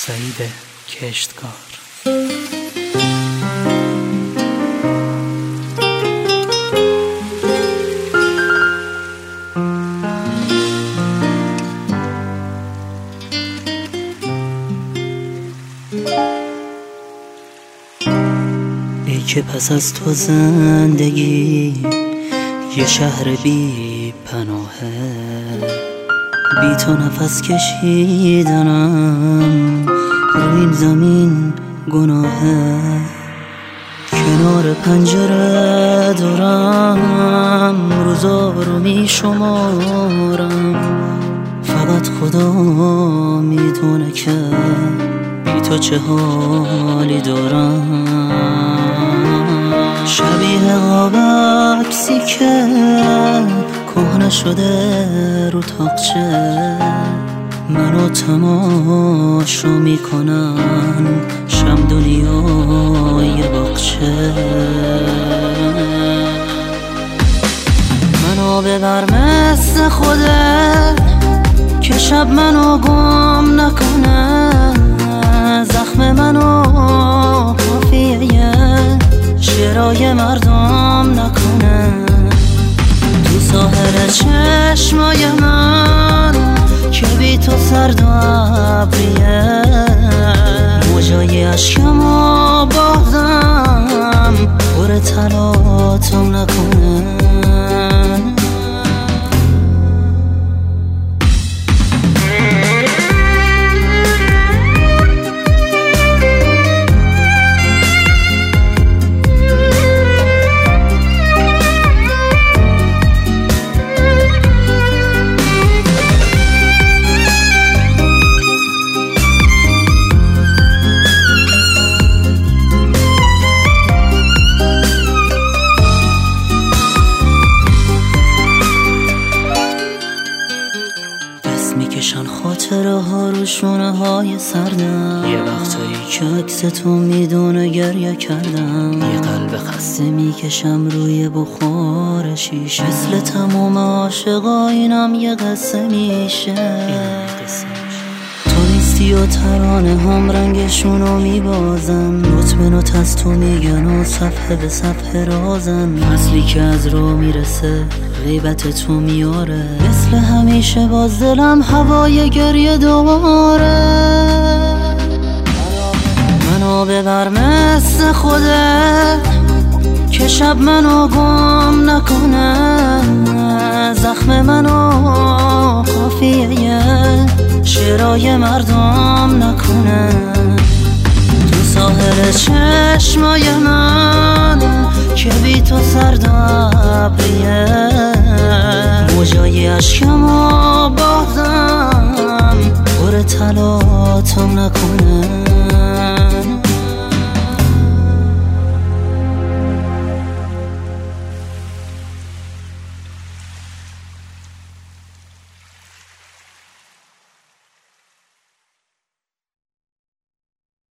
سعید کشتکار. ای که پس از تو زندگی یه شهر بی پناهه، بی تو نفس کشیدنم رو این زمین گناهه. کنار پنجره دارم روزا رو می شمارم، فقط خدا میدونه که بی تو چه حالی دارم. شبیه آب عکسی که کهنه شده رو تاقچه، منو تماشا میکنن شم دنیای باغچه. منو ببر مثل خودت که شب منو گم نکنه، زخم منو کافیه شرای مردم نکنه. تو ساحل چشمای من که بی تو سرد و ابریه، موجای عشقم و بازم پر تلاطم نکنه. میکشن خاطره ها رو شونه های سردم، یه وقتایی که عکس تو میدونه گریه کردم. یه قلب خسته میکشم روی بخار شیشه، مثل تمام عاشقا اینم یه قصه میشه. تو نیستی و ترانه هم رنگشونو میبازن، نوت به نوت از تو میگن و صفحه به صفحه رازن. فصلی که از رو میرسه غیبت تو میاره، مثل همیشه باز دلم هوای گریه دوباره. منو ببر مثل خودت که شب منو گم نکنه، زخم منو کافیه شرای مردم نکنه. تو ساحل چشمای من که بی تو سرد و ابریه، موجای عشقم و بازم